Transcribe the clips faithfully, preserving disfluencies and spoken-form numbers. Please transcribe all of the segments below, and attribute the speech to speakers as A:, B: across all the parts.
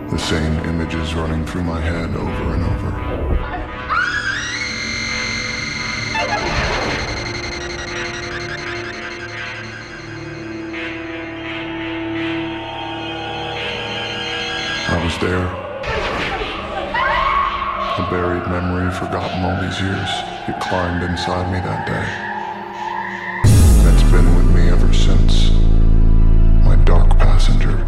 A: The same images running through my head over and over. I was there. A buried memory forgotten all these years. It climbed inside me that day. And it's been with me ever since. My dark passenger.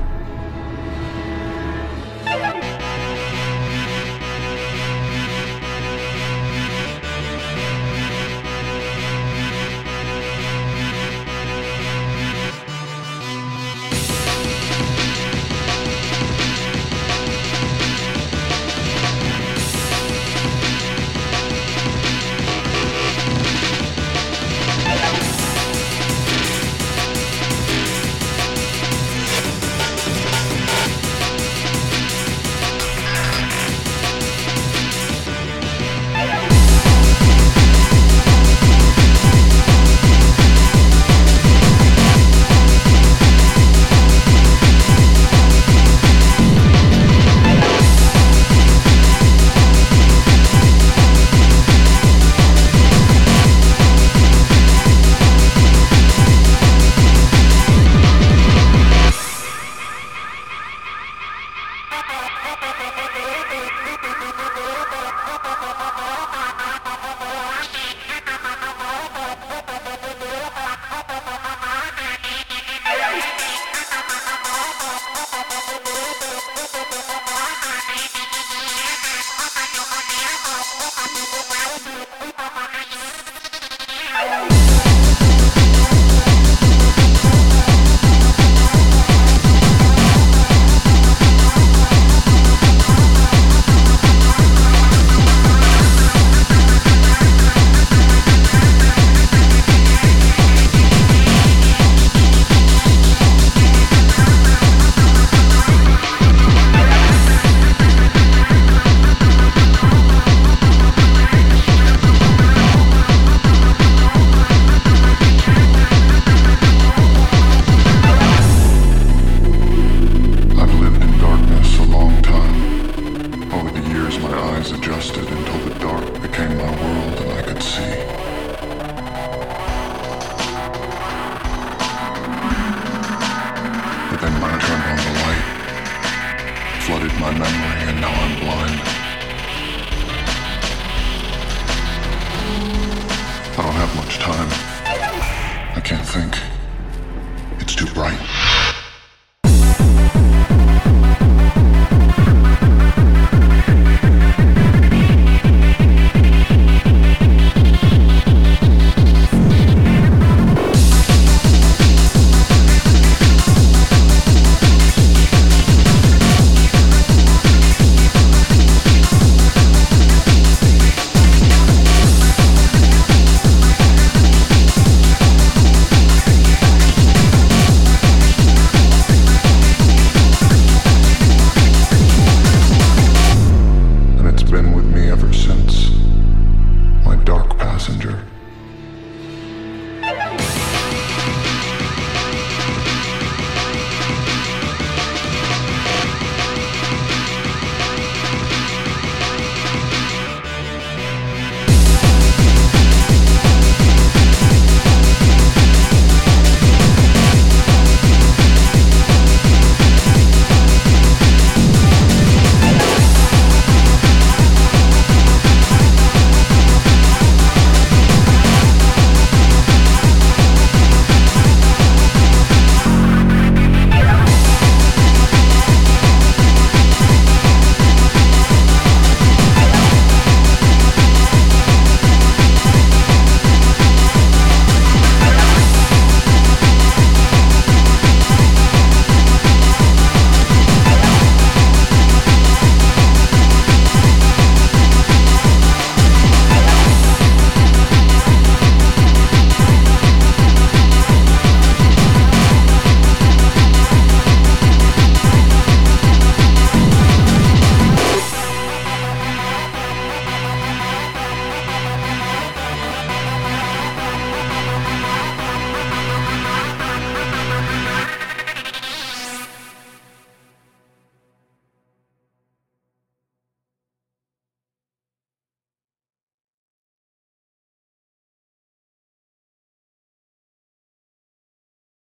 A: Adjusted until the dark became my world and I could see. But then when I turned on the light, flooded my memory and now I'm blind. I don't have much time. I can't think. It's too bright.